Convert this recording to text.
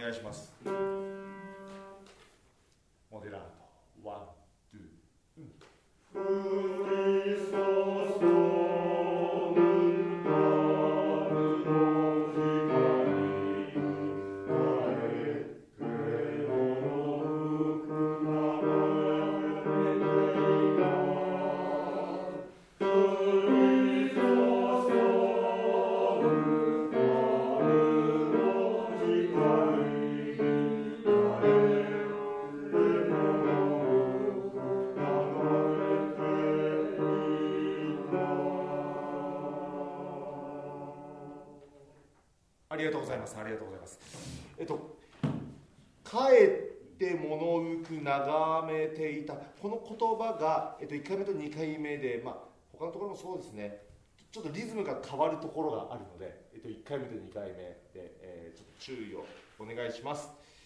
願いします。モデラートワン、ツー、ありがとうございます。ありがとうございます。帰って物浮く眺めていた、この言葉が、1回目と2回目で、他のところもそうですね、ちょっとリズムが変わるところがあるので、1回目と2回目で、ちょっと注意をお願いします。